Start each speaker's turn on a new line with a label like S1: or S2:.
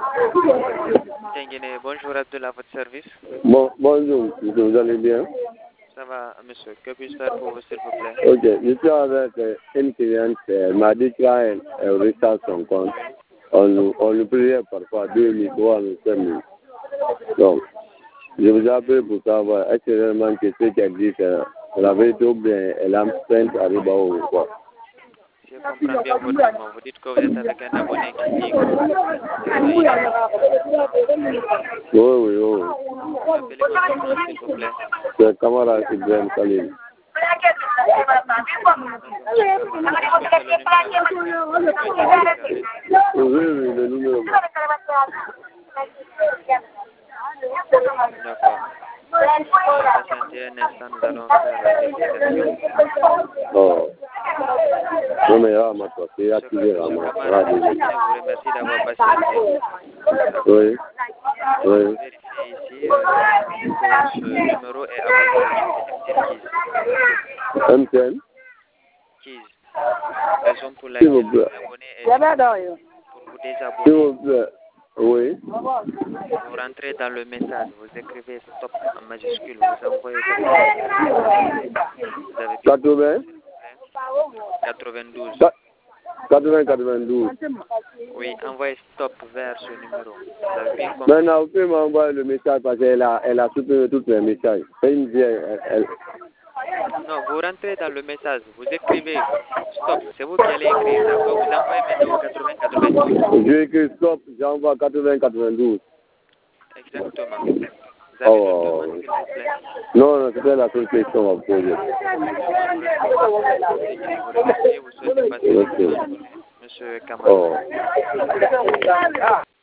S1: Tenguene, bonjour Abdullah, à votre service.
S2: Bonjour, vous allez bien?
S1: Ça va, monsieur. Que puis-je faire pour vous, s'il vous plaît?
S2: Ok, je suis avec une cliente, elle m'a dit qu'elle restart son compte. On le priait parfois 2 000, 3 000, 5 000. Donc, je vous appelle pour savoir, est-ce réellement que ce qu'elle dit, c'est la vérité ou bien elle a peine à Ribao ou quoi?
S1: Si je comprends bien votre demande, vous dites que vous êtes avec un abonné qui dit que...
S2: Oui.
S1: Appelez-moi votre nom, s'il vous plaît.
S2: C'est Kamara Ibrahim Khalil. Oui, le numéro.
S1: D'accord. Patientez un instant, nous allons faire la vérification.
S2: Oh. Non, mais là, ma soeur, c'est activé là.
S1: Je vous remercie d'avoir patienté.
S2: Oui.
S1: Je vais vérifier ici que ce numéro est abonné à
S2: MTN.
S1: Keys. Raison pour laquelle l'abonné est pour vous désabonner.
S2: S'il vous plaît. Oui.
S1: Vous rentrez dans le message, vous écrivez stop en majuscule, vous envoyez
S2: 80
S1: 92.
S2: 92.
S1: Oui, envoyez stop vers ce numéro. Vous avez bien compris?
S2: Maintenant, vous pouvez m'envoyer le message parce qu'elle a supprimé tous les messages. C'est une vieille.
S1: Non, vous rentrez dans le message, vous écrivez stop, c'est vous qui allez écrire, d'accord? Vous envoyez maintenant 80-92.
S2: Je écris stop, j'envoie 80-92.
S1: Exactement. Vous avez une demande, s'il vous plaît?
S2: Non, c'était la seule question à vous poser.
S1: Vous souhaitez passer une bonne journée, monsieur Kamara.